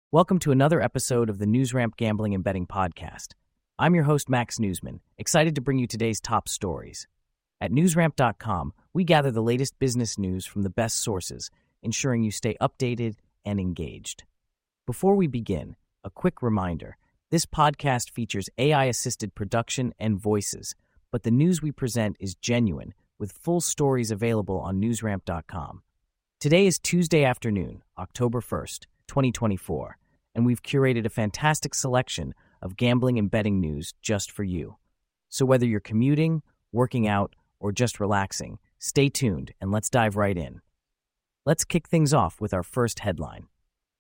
Welcome to another episode of the NewsRamp Gambling and Betting Podcast. I'm your host, Max Newsman, excited to bring you today's top stories. At newsramp.com, we gather the latest business news from the best sources, ensuring you stay updated and engaged. Before we begin, a quick reminder. This podcast features AI-assisted production and voices, but the news we present is genuine, with full stories available on newsramp.com. Today is Tuesday afternoon, October 1st, 2024, and we've curated a fantastic selection of gambling and betting news just for you. So whether you're commuting, working out, or just relaxing, stay tuned and let's dive right in. Let's kick things off with our first headline.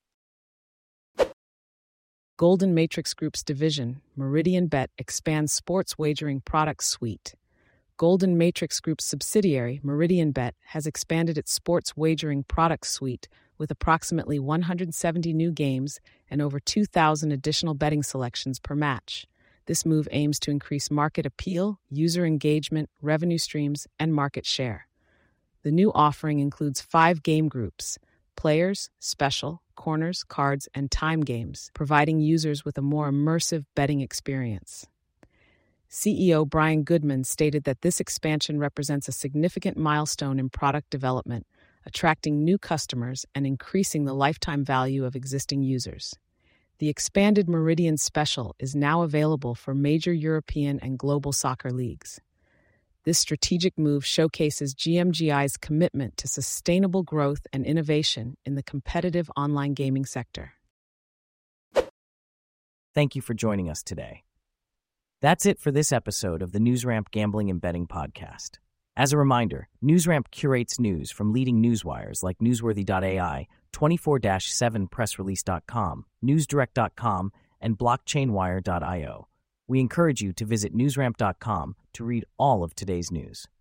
Golden Matrix Group's division, Meridianbet, expands sports wagering product suite. Golden Matrix Group's subsidiary, Meridianbet, has expanded its sports wagering product suite with approximately 170 new games and over 2,000 additional betting selections per match. This move aims to increase market appeal, user engagement, revenue streams, and market share. The new offering includes 5 game groups: players, special, corners, cards, and time games, providing users with a more immersive betting experience. CEO Brian Goodman stated that this expansion represents a significant milestone in product development, attracting new customers and increasing the lifetime value of existing users. The expanded Meridian Special is now available for major European and global soccer leagues. This strategic move showcases GMGI's commitment to sustainable growth and innovation in the competitive online gaming sector. Thank you for joining us today. That's it for this episode of the NewsRamp Gambling and Betting Podcast. As a reminder, NewsRamp curates news from leading newswires like Newsworthy.ai, 24/7pressrelease.com, NewsDirect.com, and BlockchainWire.io. We encourage you to visit newsramp.com to read all of today's news.